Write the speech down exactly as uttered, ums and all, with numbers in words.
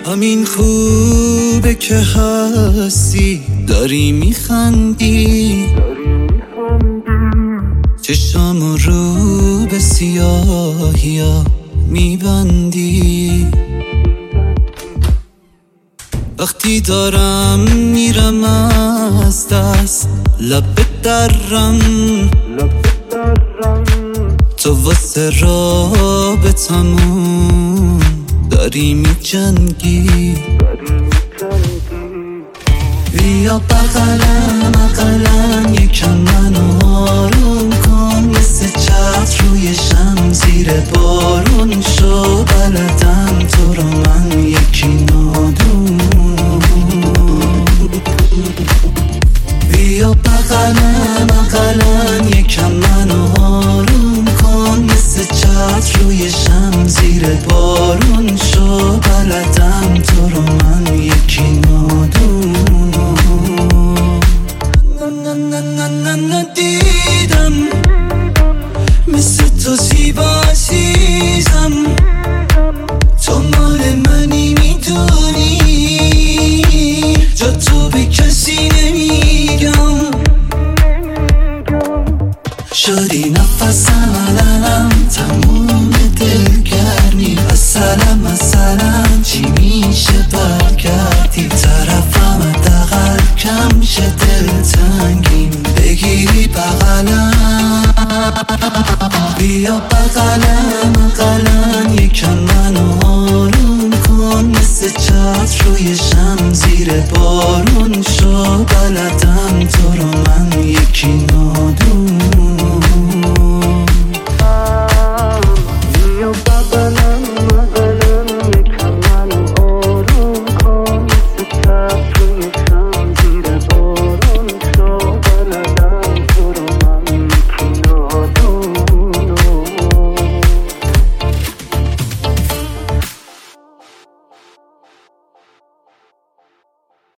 همین خوبه که هستی، داری میخندی، چشام رو به سیاهیا میبندی. وقتی دارم میرم از دست لب درم، تو واسه رابطمون داری میجنگی. بیا بغلم بغلم یکم منو آروم کن، مثل چتر روی شم زیر بارون شو، بلدم تو رو من یکی نادون. بیا بغلم بغلم یکم منو آروم کن، مثل چتر روی شم زیر بارون شو، بلدم تو رو من یکی نادون.